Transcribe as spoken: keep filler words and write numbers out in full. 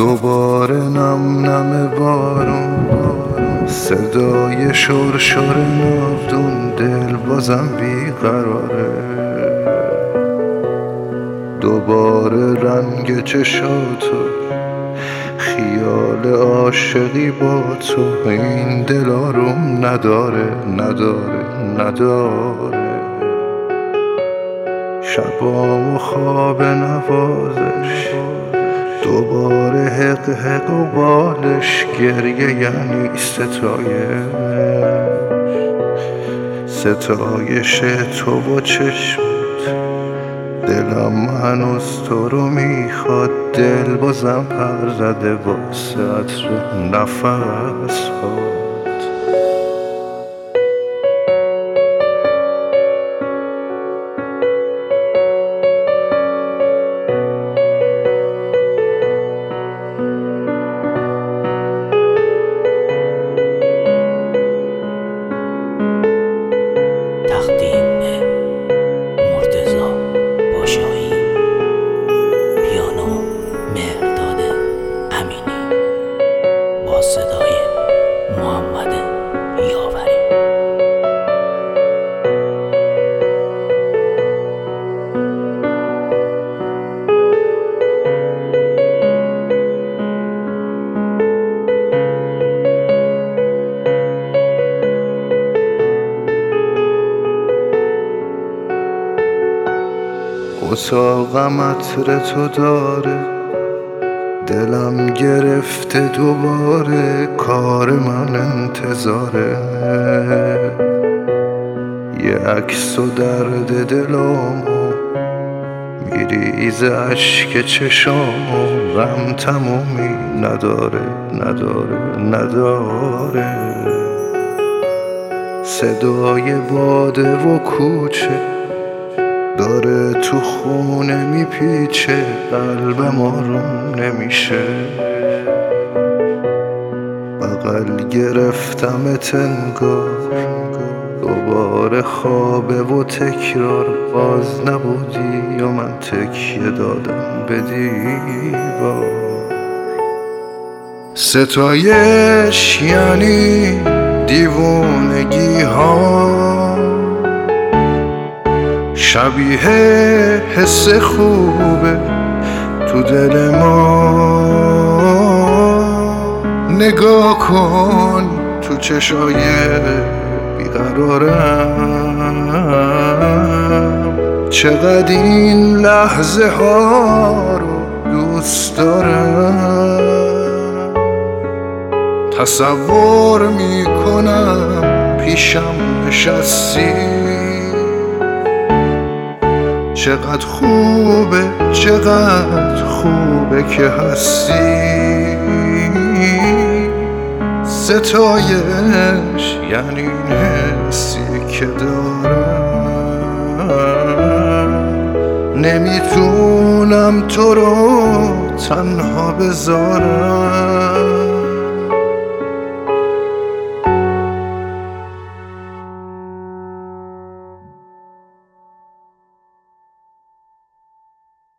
دوباره نم نم بارون، صدای شور شور ناودون، دل بازم بیقراره. دوباره رنگ چشاتو، خیال عاشقی با تو، این دل آروم نداره نداره نداره. شبام و خواب نوازش، دوباره حق حق و بالش، گریه یعنی ستایش، ستایش تو و چشمت. دلم هنوز تو رو میخواد، دل بازم پر زده واسه عطر نفس ها. اتاقم عطر تو داره، دلم گرفته دوباره، کار من انتظاره. یه عکس و درد دلامو میریزه اشک چشامو، غم تمومی نداره نداره نداره. صدای باده و کوچه داره تو خونه میپیچه، قلبم آروم نمیشه. بغل گرفتمت انگار، دوباره خوابه و تکرار، باز نبودی و من تکیه دادم به دیوار. ستایش یعنی دیوونگی ها، شبیه حس خوبه تو دل ما. نگاه کن تو چشای بیقرارم، چقدر این لحظه ها رو دوست دارم. تصور میکنم پیشم نشستی، چقدر خوبه چقدر خوبه که هستی. ستایش یعنی این حسی که دارم، نمیتونم تو رو تنها بذارم.